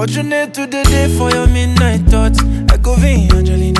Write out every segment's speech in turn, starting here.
Fortunate to the day for your midnight thoughts. I go vain, Angelina.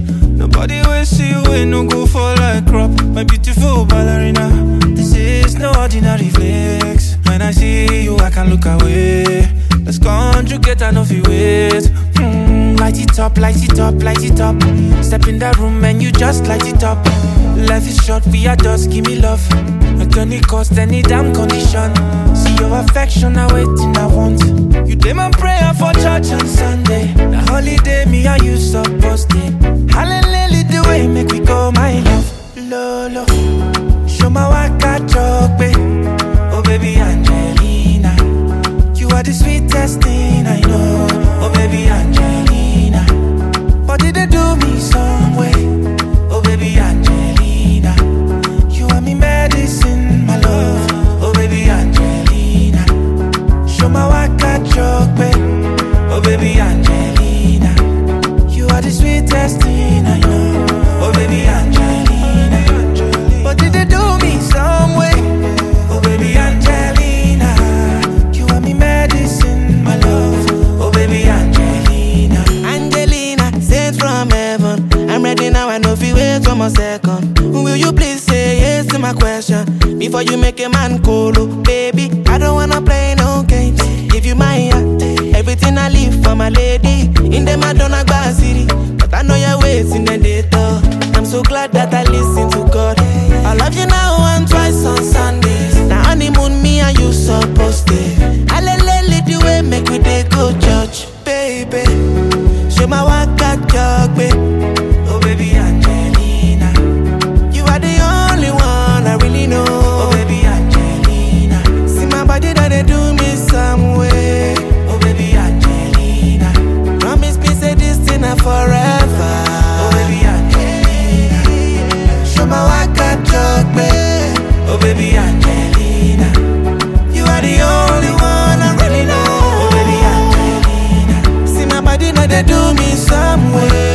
Nobody will see you when no go fall like crop. My beautiful ballerina. This is no ordinary flex. When I see you, I can look away. Let's conjugate and off you wait. Light it up, light it up, light it up. Step in that room and you just light it up. Life is short, we are just give me love. At any cost, any damn condition. See your affection, I waiting, I want. You did my prayer for church on Sunday. The holiday, me and you supposed to. Hallelujah, the way make we go, my love. Lolo, show my waka choke. Oh baby Angelina, you are the sweetest thing I know. Oh baby Angelina, but did they do me some way? Oh baby Angelina, you are me medicine, my love. Oh baby Angelina, show my waka choke. Oh baby Angelina, you are the sweetest thing I know. Oh baby Angelina, but did they do me some way? Oh baby Angelina, you are me medicine, my love. Oh baby Angelina, Angelina, sent from heaven. I'm ready now, I know if you wait 1 more second. Will you please say yes to my question before you make a man colo? Baby, I don't wanna play no games. Give you my heart, everything I leave for my lady. In the Madonna Bar City, but I know you're waiting and they talk. I'm so glad that I listen to God. I love you now and twice on Sundays. Now honeymoon, me and you supposed to. I let the way make we dey go church, baby. Show my waka jog, baby. oh baby Angelina, You are the only one I really know. oh baby Angelina, See my body that they do me some way. oh baby Angelina, Promise me say this thing na forever. oh baby Angelina, Show my waka jog, babe. oh baby Angelina, You are the only one I really know. oh baby Angelina, See my body that they do me some way.